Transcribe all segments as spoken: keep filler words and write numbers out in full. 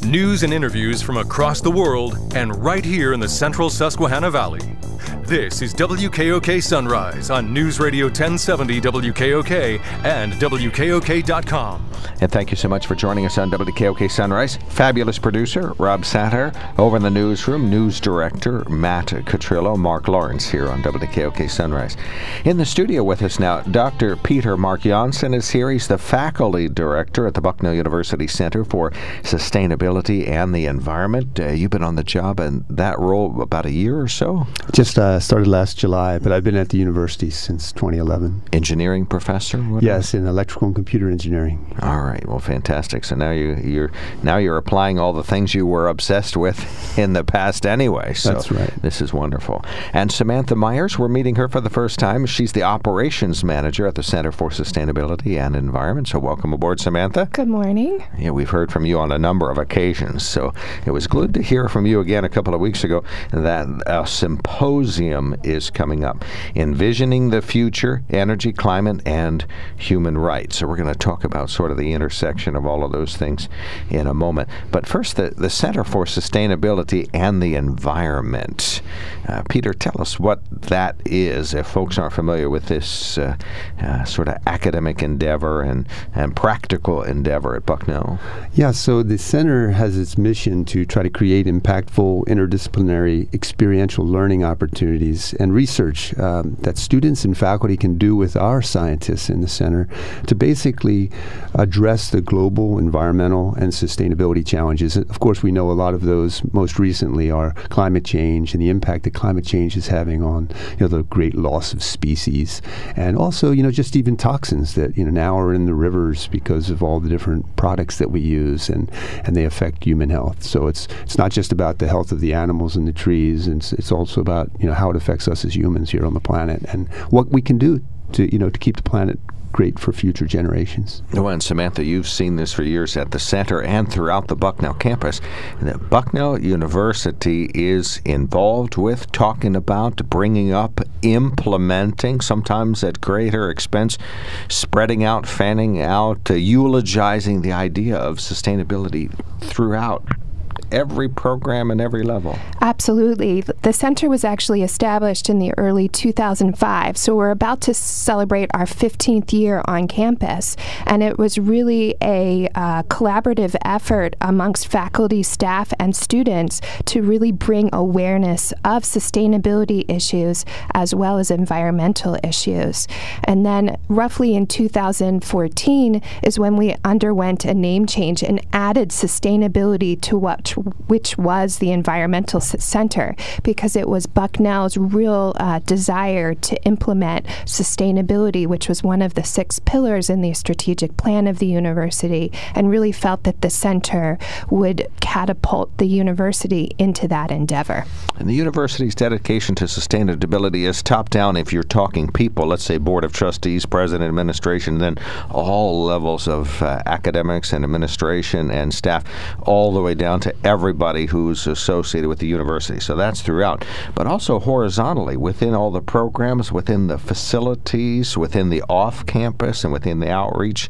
News and interviews from across the world and right here in the central Susquehanna Valley. This is W K O K Sunrise on News Radio ten seventy W K O K and W K O K dot com. And thank you so much for joining us on W K O K Sunrise. Fabulous producer, Rob Satter. Over in the newsroom, news director, Matt Catrillo. Mark Lawrence here on W K O K Sunrise. In the studio with us now, Doctor Peter Mark Janssen is here. He's the faculty director at the Bucknell University Center for Sustainability and the Environment. Uh, you've been on the job in that role about a year or so? Just uh, started last July, but I've been at the university since twenty eleven. Engineering professor? What yes, in electrical and computer engineering. All right, well, fantastic. So now you, you're now you're applying all the things you were obsessed with in the past anyway. So that's right. This is wonderful. And Samantha Myers, we're meeting her for the first time. She's the operations manager at the Center for Sustainability and Environment. So welcome aboard, Samantha. Good morning. Yeah, we've heard from you on a number of occasions. So it was good to hear from you again a couple of weeks ago that a symposium is coming up, Envisioning the Future, Energy, Climate, and Human Rights. So we're going to talk about sort of the intersection of all of those things in a moment. But first, the, the Center for Sustainability and the Environment. Uh, Peter, tell us what that is, if folks aren't familiar with this uh, uh, sort of academic endeavor and, and practical endeavor at Bucknell. Yeah, so the center has its mission to try to create impactful, interdisciplinary, experiential learning opportunities and research um, that students and faculty can do with our scientists in the center to basically address the global environmental and sustainability challenges. Of course, we know a lot of those most recently are climate change and the impact that climate change is having on, you know, the great loss of species, and also, you know, just even toxins that, you know, now are in the rivers because of all the different products that we use, and, and they affect human health. So it's it's not just about the health of the animals and the trees, and it's, it's also about, you know, how it affects us as humans here on the planet and what we can do to, you know, to keep the planet great for future generations. Well, and Samantha, you've seen this for years at the center and throughout the Bucknell campus. The Bucknell University is involved with, talking about, bringing up, implementing, sometimes at greater expense, spreading out, fanning out, uh, eulogizing the idea of sustainability throughout every program and every level. Absolutely. The center was actually established in the early two thousand five, so we're about to celebrate our fifteenth year on campus, and it was really a uh, collaborative effort amongst faculty, staff, and students to really bring awareness of sustainability issues as well as environmental issues. And then roughly in two thousand fourteen is when we underwent a name change and added sustainability to what which was the Environmental Center, because it was Bucknell's real uh, desire to implement sustainability, which was one of the six pillars in the strategic plan of the university, and really felt that the center would catapult the university into that endeavor. And the university's dedication to sustainability is top-down if you're talking people, let's say Board of Trustees, President, Administration, then all levels of uh, academics and administration and staff, all the way down to everybody who's associated with the university. So that's throughout. But also horizontally, within all the programs, within the facilities, within the off-campus, and within the outreach,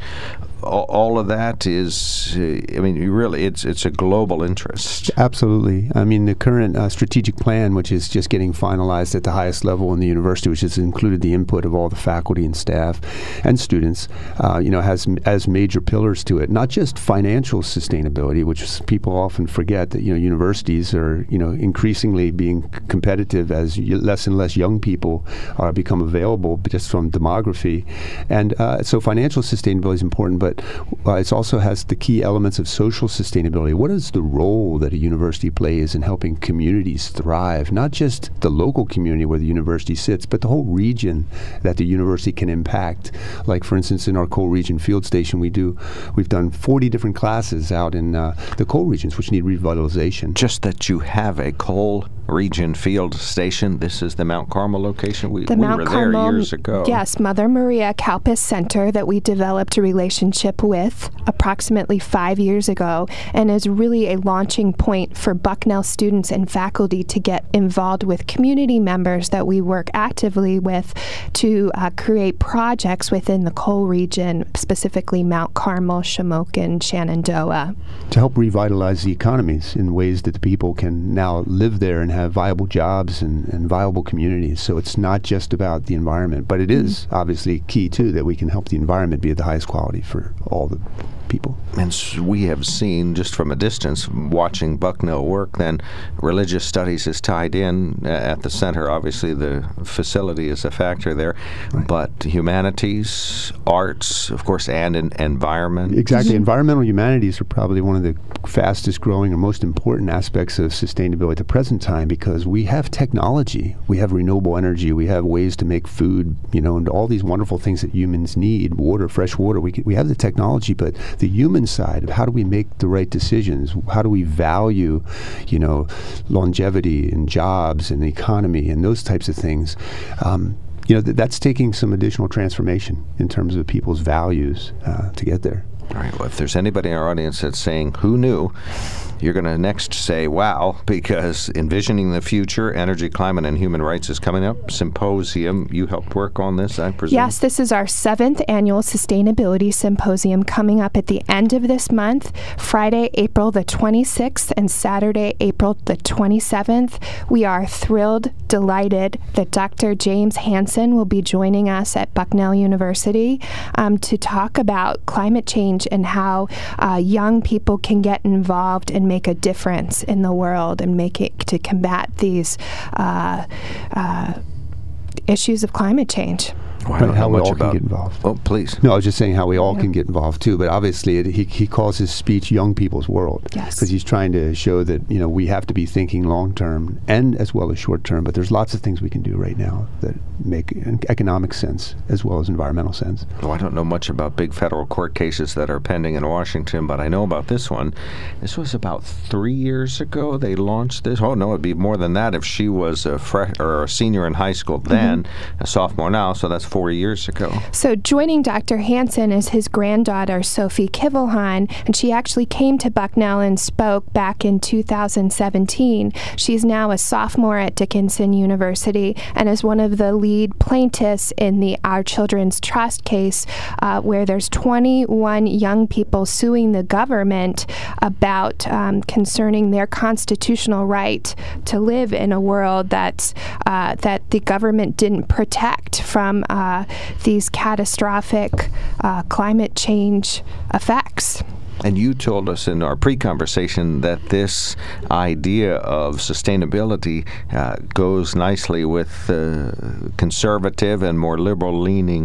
all of that is, uh, I mean, you really, it's it's a global interest. Absolutely. I mean, the current uh, strategic plan, which is just getting finalized at the highest level in the university, which has included the input of all the faculty and staff and students, uh, you know, has as major pillars to it, not just financial sustainability, which people often forget that, you know, universities are, you know, increasingly being c- competitive as y- less and less young people are become available just from demography. And uh, so financial sustainability is important, but uh, it also has the key elements of social sustainability. What is the role that a university plays in helping communities thrive? Not just the local community where the university sits, but the whole region that the university can impact. Like, for instance, in our coal region field station, we do, we've done forty different classes out in uh, the coal regions, which need revitalization. Just that you have a coal region field station. This is the Mount Carmel location. We, the we Mount were Carmel, there years ago. Yes, Mother Maria Kalpas Center that we developed a relationship partnership with approximately five years ago, and is really a launching point for Bucknell students and faculty to get involved with community members that we work actively with to uh, create projects within the coal region, specifically Mount Carmel, Shamokin, Shenandoah. To help revitalize the economies in ways that the people can now live there and have viable jobs and, and viable communities. So it's not just about the environment, but it is mm-hmm. obviously key too that we can help the environment be of the highest quality for all the people. And so we have seen, just from a distance, watching Bucknell work, then religious studies is tied in at the center. Obviously, the facility is a factor there. Right. But humanities, arts, of course, and in environment. Exactly. Environmental humanities are probably one of the fastest growing or most important aspects of sustainability at the present time, because we have technology, we have renewable energy, we have ways to make food, you know, and all these wonderful things that humans need, water, fresh water. We, can, we have the technology, but the human side of how do we make the right decisions? How do we value, you know, longevity and jobs and the economy and those types of things? Um, you know, th- that's taking some additional transformation in terms of people's values uh, to get there. All right. Well, if there's anybody in our audience that's saying, who knew? You're going to next say, wow, because Envisioning the Future, Energy, Climate, and Human Rights is coming up. Symposium. You helped work on this, I presume? Yes, this is our seventh annual Sustainability Symposium coming up at the end of this month, Friday, April the twenty-sixth, and Saturday, April the twenty-seventh. We are thrilled, delighted that Doctor James Hansen will be joining us at Bucknell University um, to talk about climate change and how uh, young people can get involved and make a difference in the world and make it to combat these uh, uh, issues of climate change. Well, I right, don't how know we much all about, can get involved. Oh, please. No, I was just saying how we all yeah. can get involved too. But obviously, it, he he calls his speech "Young People's World" because yes. he's trying to show that you know we have to be thinking long term and as well as short term. But there's lots of things we can do right now that make economic sense as well as environmental sense. Well, I don't know much about big federal court cases that are pending in Washington, but I know about this one. This was about three years ago they launched this. Oh no, it'd be more than that if she was a fresh or a senior in high school then, mm-hmm. a sophomore now. So that's four years ago. So joining Doctor Hansen is his granddaughter, Sophie Kivelhan, and she actually came to Bucknell and spoke back in two thousand seventeen. She's now a sophomore at Dickinson University and is one of the lead plaintiffs in the Our Children's Trust case, uh, where there's twenty-one young people suing the government about um, concerning their constitutional right to live in a world that's, uh, that the government didn't protect from uh, Uh, these catastrophic uh, climate change effects. And you told us in our pre-conversation that this idea of sustainability uh, goes nicely with uh, conservative and more liberal-leaning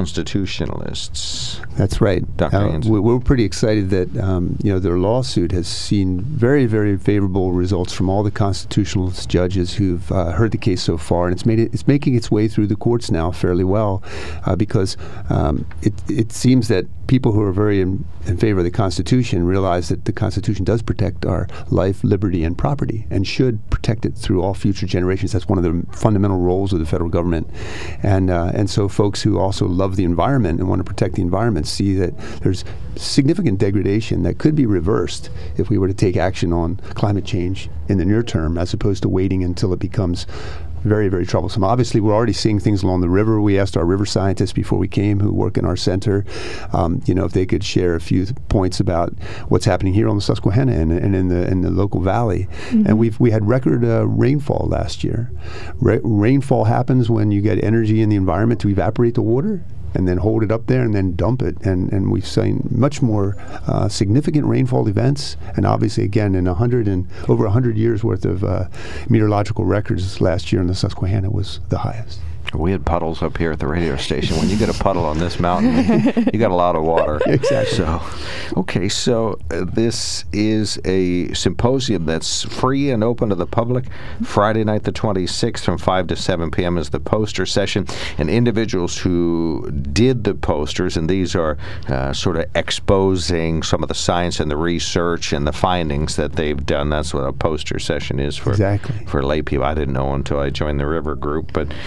constitutionalists. That's right. Doctor Uh, Hansen. we're pretty excited that um, you know their lawsuit has seen very, very favorable results from all the constitutionalist judges who've uh, heard the case so far, and it's made it, it's making its way through the courts now fairly well, uh, because um, it it seems that people who are very in, in favor of the Constitution realize that the Constitution does protect our life, liberty, and property, and should protect it through all future generations. That's one of the fundamental roles of the federal government, and uh, and so folks who also love the environment and want to protect the environment see that there's significant degradation that could be reversed if we were to take action on climate change in the near term, as opposed to waiting until it becomes very, very troublesome. Obviously, we're already seeing things along the river. We asked our river scientists before we came, who work in our center, um, you know, if they could share a few th- points about what's happening here on the Susquehanna and, and in the in the local valley. Mm-hmm. And we've we had record uh, rainfall last year. Ra- rainfall happens when you get energy in the environment to evaporate the water and then hold it up there and then dump it. And, and we've seen much more uh, significant rainfall events. And obviously, again, in a hundred and over one hundred years worth of uh, meteorological records, last year in the Susquehanna was the highest. We had puddles up here at the radio station. When you get a puddle on this mountain, you got a lot of water. Exactly. So, okay, so uh, this is a symposium that's free and open to the public. Friday night the twenty-sixth from five to seven p.m. is the poster session. And individuals who did the posters, and these are uh, sort of exposing some of the science and the research and the findings that they've done. That's what a poster session is for, exactly. for lay people. I didn't know until I joined the River Group, but yeah. um,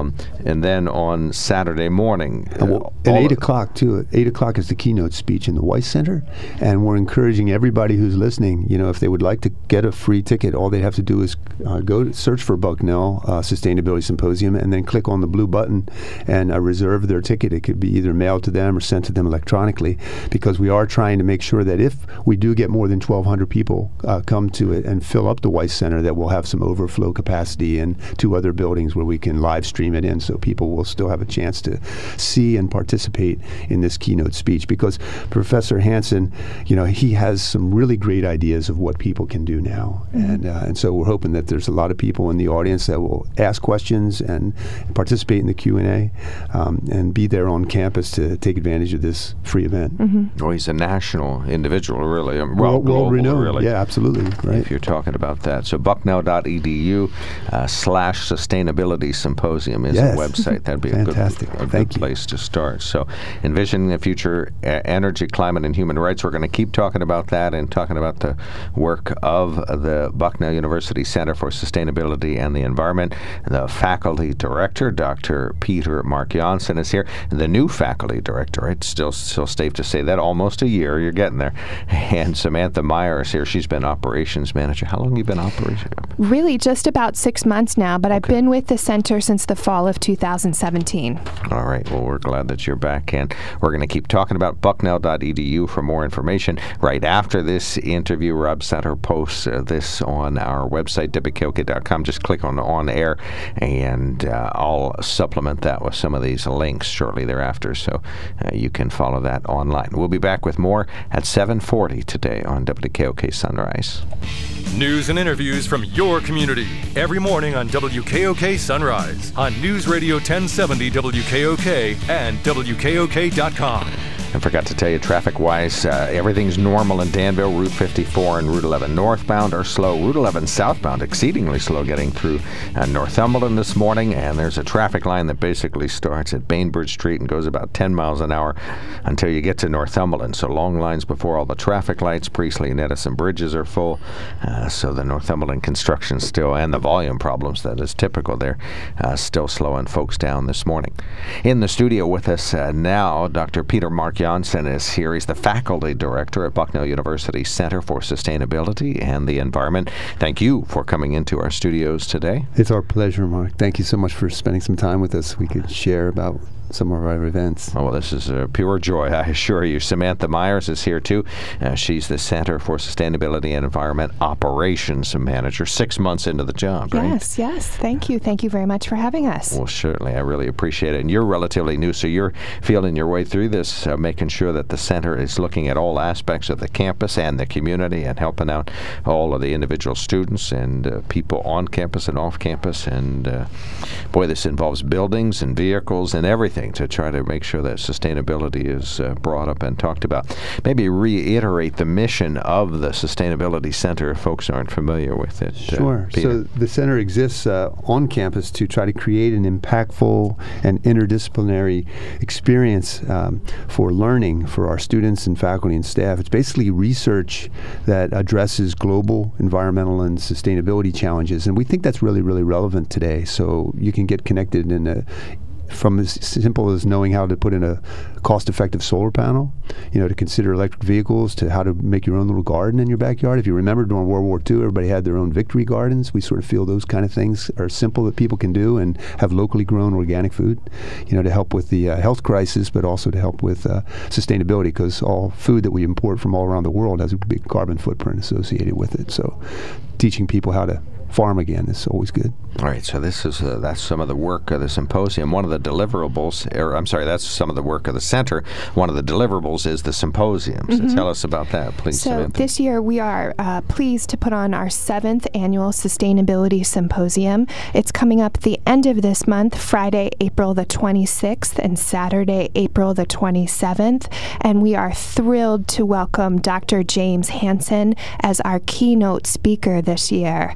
Um, and then on Saturday morning. Uh, well, at eight o'clock, too. eight o'clock is the keynote speech in the Weiss Center. And we're encouraging everybody who's listening, you know, if they would like to get a free ticket, all they have to do is uh, go to search for Bucknell uh, Sustainability Symposium and then click on the blue button and uh, reserve their ticket. It could be either mailed to them or sent to them electronically, because we are trying to make sure that if we do get more than twelve hundred people uh, come to it and fill up the Weiss Center, that we'll have some overflow capacity in two other buildings where we can live stream it in, so people will still have a chance to see and participate in this keynote speech. Because Professor Hansen, you know, he has some really great ideas of what people can do now. Mm-hmm. And uh, and so we're hoping that there's a lot of people in the audience that will ask questions and participate in the Q and A um, and be there on campus to take advantage of this free event. Mm-hmm. Well, he's a national individual, really. Um, well, well, global, well renowned. Really. Yeah, absolutely. Right. If you're talking about that. So bucknell dot e d u uh, slash sustainability symposium is yes. a website. That'd be Fantastic. a good, a Thank good you. place to start. So envisioning the future, uh, energy, climate, and human rights. We're going to keep talking about that and talking about the work of the Bucknell University Center for Sustainability and the Environment. The faculty director, Doctor Peter Mark Janssen, is here. The new faculty director, it's still still safe to say that, almost a year, you're getting there. And Samantha Meyer is here. She's been operations manager. How long have you been operations? Really, just about six months now, but okay. I've been with the center since the fall of two thousand seventeen. All right. Well, we're glad that you're back, and we're going to keep talking about bucknell dot e d u for more information. Right after this interview, Rob Sutter posts uh, this on our website, w k o k dot com. Just click on on air, and uh, I'll supplement that with some of these links shortly thereafter, so uh, you can follow that online. We'll be back with more at seven forty today on W K O K Sunrise. News and interviews from your community every morning on W K O K Sunrise on News Radio ten seventy W K O K and W K O K dot com. I forgot to tell you, traffic-wise, uh, everything's normal in Danville. Route fifty-four and Route eleven northbound are slow. Route eleven southbound exceedingly slow getting through uh, Northumberland this morning, and there's a traffic line that basically starts at Bainbridge Street and goes about ten miles an hour until you get to Northumberland. So long lines before all the traffic lights. Priestley and Edison bridges are full, uh, so the Northumberland construction still, and the volume problems that is typical there, uh, still slowing folks down this morning. In the studio with us uh, now, Doctor Peter Mark Janssen is here. He's the faculty director at Bucknell University Center for Sustainability and the Environment. Thank you for coming into our studios today. It's our pleasure, Mark. Thank you so much for spending some time with us. We could share about some of our events. Oh, well, this is a pure joy, I assure you. Samantha Myers is here, too. Uh, she's the Center for Sustainability and Environment Operations Manager, six months into the job, right? Yes, yes. Thank you. Thank you very much for having us. Well, certainly. I really appreciate it. And you're relatively new, so you're feeling your way through this, uh, making sure that the center is looking at all aspects of the campus and the community and helping out all of the individual students and uh, people on campus and off campus. And, uh, boy, this involves buildings and vehicles and everything to try to make sure that sustainability is uh, brought up and talked about. Maybe reiterate the mission of the Sustainability Center if folks aren't familiar with it. Sure. Uh, so the center exists uh, on campus to try to create an impactful and interdisciplinary experience um, for learning for our students and faculty and staff. It's basically research that addresses global environmental and sustainability challenges, and we think that's really, really relevant today. So you can get connected in a from as simple as knowing how to put in a cost-effective solar panel, you know, to consider electric vehicles, to how to make your own little garden in your backyard. If you remember, during World War Two, everybody had their own victory gardens. We sort of feel those kind of things are simple that people can do and have locally grown organic food, you know, to help with the uh, health crisis, but also to help with uh, sustainability, because all food that we import from all around the world has a big carbon footprint associated with it. So teaching people how to farm again is always good. All right, so this is uh, that's some of the work of the symposium. One of the deliverables, or I'm sorry, that's some of the work of the center. One of the deliverables is the symposium. Mm-hmm. So tell us about that, please, So Samantha. this year we are uh, pleased to put on our seventh annual Sustainability Symposium. It's coming up at the end of this month, Friday, April the twenty-sixth, and Saturday, April the twenty-seventh. And we are thrilled to welcome Doctor James Hansen as our keynote speaker this year. And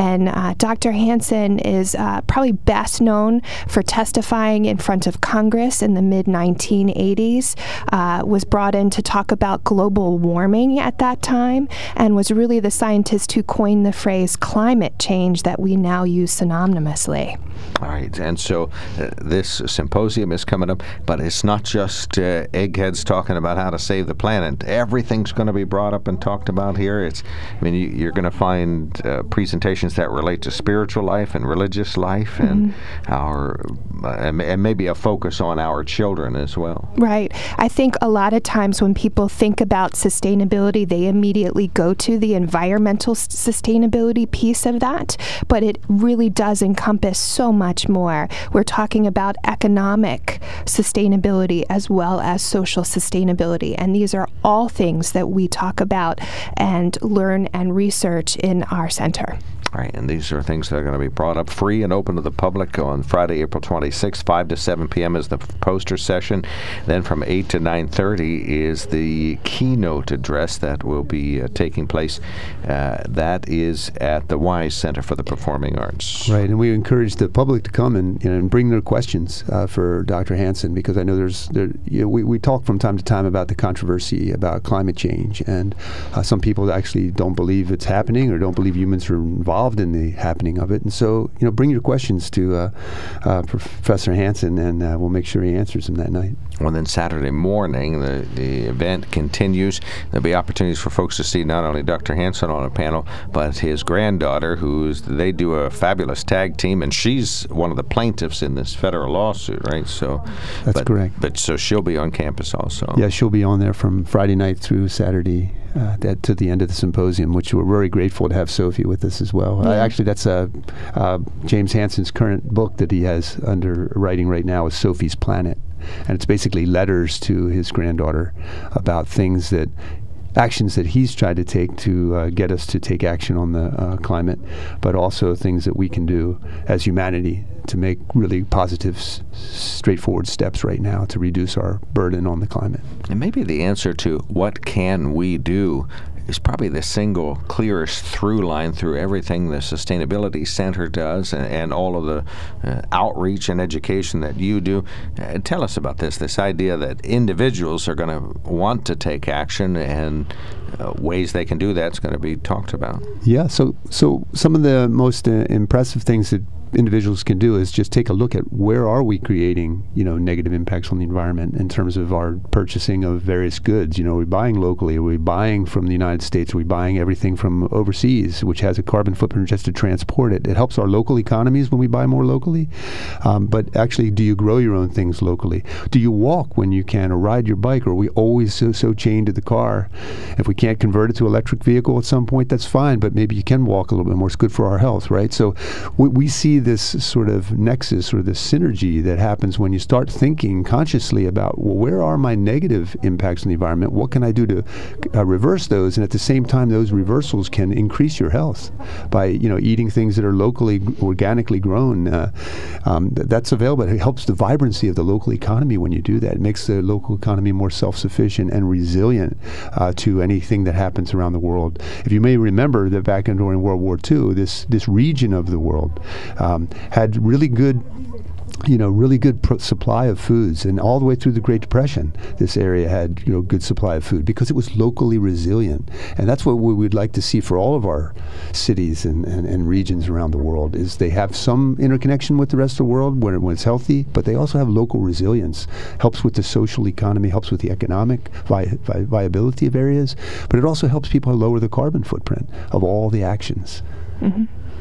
And uh, Doctor Hansen is uh, probably best known for testifying in front of Congress in the mid nineteen eighties, uh, was brought in to talk about global warming at that time, and was really the scientist who coined the phrase climate change that we now use synonymously. All right, and so uh, this symposium is coming up, but it's not just uh, eggheads talking about how to save the planet. Everything's going to be brought up and talked about here. It's, I mean, you, you're going to find uh, presentations that relate to spiritual life and religious life, and mm-hmm. our, uh, and, and maybe a focus on our children as well. Right. I think a lot of times when people think about sustainability, they immediately go to the environmental s- sustainability piece of that, but it really does encompass so much more. We're talking about economic sustainability as well as social sustainability, and these are all things that we talk about and learn and research in our center. Right, and these are things that are going to be brought up free and open to the public on Friday, April twenty-sixth, five to seven p.m. is the poster session. Then from eight to nine thirty is the keynote address that will be uh, taking place. Uh, that is at the Wise Center for the Performing Arts. Right, and we encourage the public to come and, you know, and bring their questions uh, for Doctor Hansen, because I know there's, there, you know, we, we talk from time to time about the controversy about climate change, and uh, some people actually don't believe it's happening or don't believe humans are involved in the happening of it. And so, you know, bring your questions to uh, uh, Professor Hansen, and uh, we'll make sure he answers them that night. Well, then Saturday morning, the, the event continues. There'll be opportunities for folks to see not only Doctor Hansen on a panel, but his granddaughter, who's, they do a fabulous tag team, and she's one of the plaintiffs in this federal lawsuit, right? So That's but, correct. But so she'll be on campus also. Yeah, she'll be on there from Friday night through Saturday uh, that, to the end of the symposium, which we're very grateful to have Sophie with us as well. Yeah. Uh, actually, that's uh, uh, James Hansen's current book that he has under writing right now is Sophie's Planet. And it's basically letters to his granddaughter about things that, actions that he's tried to take to uh, get us to take action on the uh, climate, but also things that we can do as humanity to make really positive, s- straightforward steps right now to reduce our burden on the climate. And maybe the answer to what can we do is probably the single clearest through line through everything the Sustainability Center does, and, and all of the uh, outreach and education that you do. Uh, tell us about this, this idea that individuals are going to want to take action, and uh, ways they can do that's going to be talked about. Yeah, so so some of the most uh, impressive things that individuals can do is just take a look at where are we creating, you know, negative impacts on the environment in terms of our purchasing of various goods. You know, are we buying locally? Are we buying from the United States? Are we buying everything from overseas, which has a carbon footprint just to transport it? It helps our local economies when we buy more locally. Um, but actually, do you grow your own things locally? Do you walk when you can, or ride your bike? Or are we always so, so chained to the car? If we can't convert it to electric vehicle at some point, that's fine, but maybe you can walk a little bit more. It's good for our health, right? So we, we see this sort of nexus or this synergy that happens when you start thinking consciously about, well, where are my negative impacts on the environment? What can I do to uh, reverse those? And at the same time, those reversals can increase your health by, you know, eating things that are locally, organically grown. Uh, um, th- that's available. It helps the vibrancy of the local economy when you do that. It makes the local economy more self-sufficient and resilient uh, to anything that happens around the world. If you may remember that back in during World War Two, this this region of the world um, had really good you know, really good pro- supply of foods, and all the way through the Great Depression, this area had, you know, good supply of food because it was locally resilient. And that's what we would like to see for all of our cities and, and, and regions around the world, is they have some interconnection with the rest of the world when, when it's healthy, but they also have local resilience. Helps with the social economy, helps with the economic vi- vi- viability of areas, but it also helps people lower the carbon footprint of all the actions. Mm-hmm.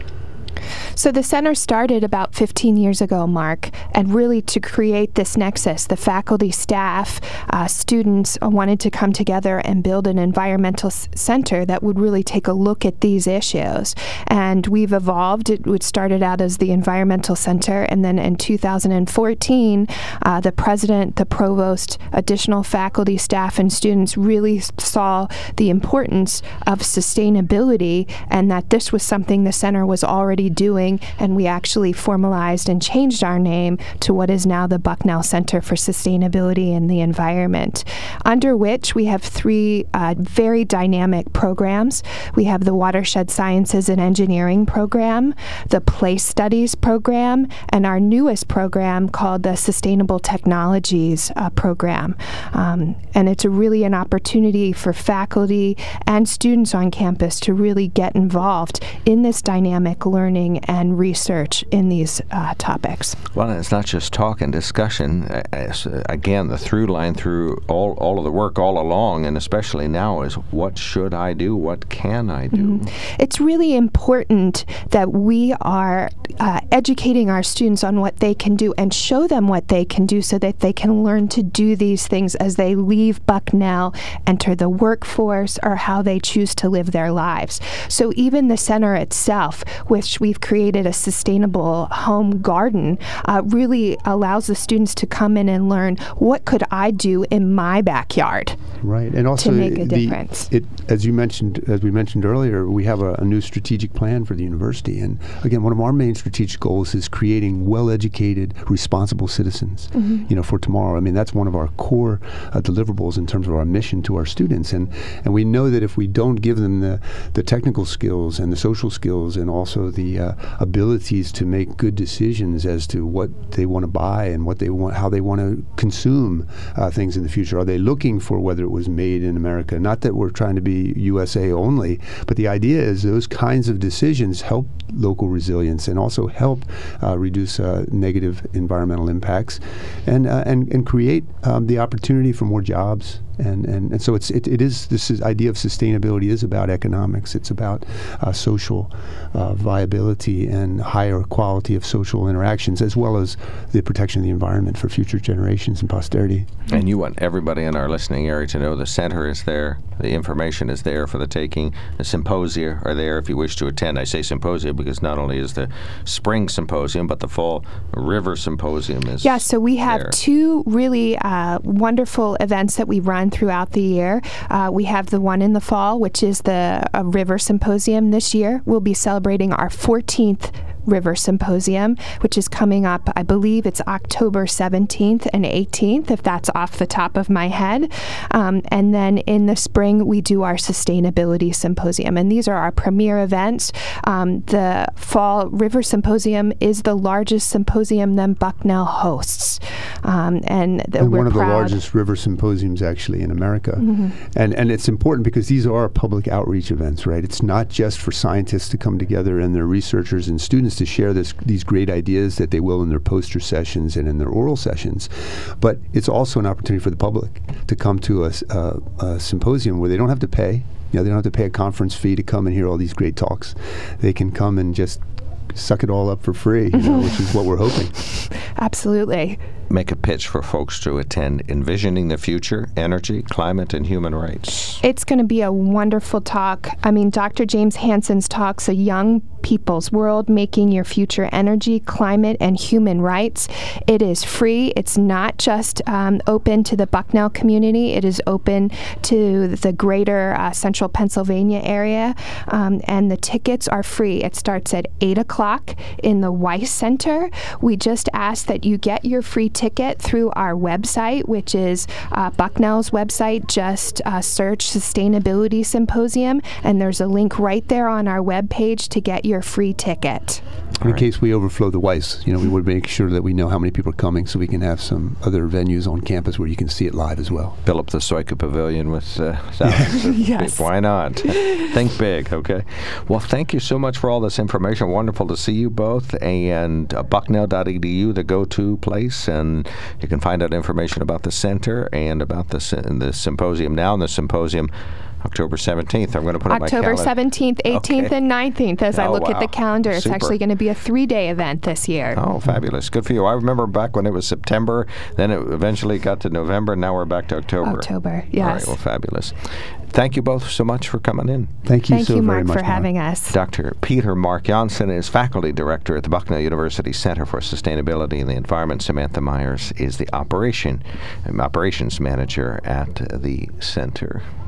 So the center started about fifteen years ago, Mark, and really to create this nexus. The faculty, staff, uh, students wanted to come together and build an environmental s- center that would really take a look at these issues. And we've evolved. It, it started out as the Environmental Center, and then in two thousand fourteen, uh, the president, the provost, additional faculty, staff, and students really saw the importance of sustainability, and that this was something the center was already doing going, and we actually formalized and changed our name to what is now the Bucknell Center for Sustainability and the Environment, under which we have three uh, very dynamic programs. We have the Watershed Sciences and Engineering program, the Place Studies program, and our newest program called the Sustainable Technologies uh, program. Um, and it's a really an opportunity for faculty and students on campus to really get involved in this dynamic learning and research in these uh, topics. Well, it's not just talk and discussion. Uh, again, the through line through all, all of the work all along, and especially now, is what should I do? What can I do? Mm-hmm. It's really important that we are uh, educating our students on what they can do and show them what they can do so that they can learn to do these things as they leave Bucknell, enter the workforce, or how they choose to live their lives. So even the center itself, which we've created a sustainable home garden, uh, really allows the students to come in and learn, what could I do in my backyard? Right, and also to make a the, difference. It, as you mentioned, as we mentioned earlier, we have a, a new strategic plan for the university, and again, one of our main strategic goals is creating well-educated, responsible citizens. Mm-hmm. You know, for tomorrow. I mean, that's one of our core uh, deliverables in terms of our mission to our students, and and we know that if we don't give them the the technical skills and the social skills and also the uh, abilities to make good decisions as to what they want to buy and what they want, how they want to consume uh, things in the future. Are they looking for whether it was made in America? Not that we're trying to be U S A only, but the idea is those kinds of decisions help local resilience and also help uh, reduce uh, negative environmental impacts, and uh, and and create um, the opportunity for more jobs. And, and and so it's it, it is this is idea of sustainability is about economics. It's about uh, social uh, viability and higher quality of social interactions, as well as the protection of the environment for future generations and posterity. And you want everybody in our listening area to know the center is there, the information is there for the taking, the symposia are there if you wish to attend. I say symposia because not only is the spring symposium, but the fall river symposium is Yeah, so we have there. two really uh, wonderful events that we run throughout the year. Uh, we have the one in the fall, which is the uh, River Symposium this year. We'll be celebrating our fourteenth River Symposium, which is coming up, I believe it's October seventeenth and eighteenth, if that's off the top of my head. Um, and then in the spring, we do our Sustainability Symposium. And these are our premier events. Um, the Fall River Symposium is the largest symposium that Bucknell hosts. Um, and the, and we're one of proud. the largest river symposiums actually in America. Mm-hmm. And and it's important because these are public outreach events, right? It's not just for scientists to come together and their researchers and students to share this, these great ideas that they will in their poster sessions and in their oral sessions, but it's also an opportunity for the public to come to a, a, a symposium where they don't have to pay. You know, they don't have to pay a conference fee to come and hear all these great talks. They can come and just suck it all up for free, you know, which is what we're hoping. Absolutely. Make a pitch for folks to attend Envisioning the Future, Energy, Climate, and Human Rights. It's going to be a wonderful talk. I mean, Doctor James Hansen's talk's a young people's world, making your future energy, climate, and human rights. It is free. It's not just um, open to the Bucknell community. It is open to the greater uh, central Pennsylvania area, um, and the tickets are free. It starts at eight o'clock in the Weiss Center. We just ask that you get your free ticket through our website, which is uh, Bucknell's website. Just uh, search Sustainability Symposium, and there's a link right there on our webpage to get your free ticket. In right. case we overflow the Weiss, you know, we would make sure that we know how many people are coming so we can have some other venues on campus where you can see it live as well. Fill up the Soika Pavilion with uh, thousands of yes. people. Why not? Think big, okay? Well, thank you so much for all this information. Wonderful to see you both. And uh, bucknell dot e d u, the go-to place, and you can find out information about the center and about the, the symposium now, and the symposium October seventeenth. I'm going to put October up my calendar. seventeenth, eighteenth, okay. and nineteenth as oh, I look wow. at the calendar. It's Super. actually going to be a three-day event this year. Oh, fabulous. Good for you. I remember back when it was September, then it eventually got to November, and now we're back to October. October, yes. All right, well, fabulous. Thank you both so much for coming in. Thank you Thank so you, very Mark, much, for Mark. having us. Doctor Peter Mark Janssen is faculty director at the Bucknell University Center for Sustainability and the Environment. Samantha Myers is the operation operations manager at the center.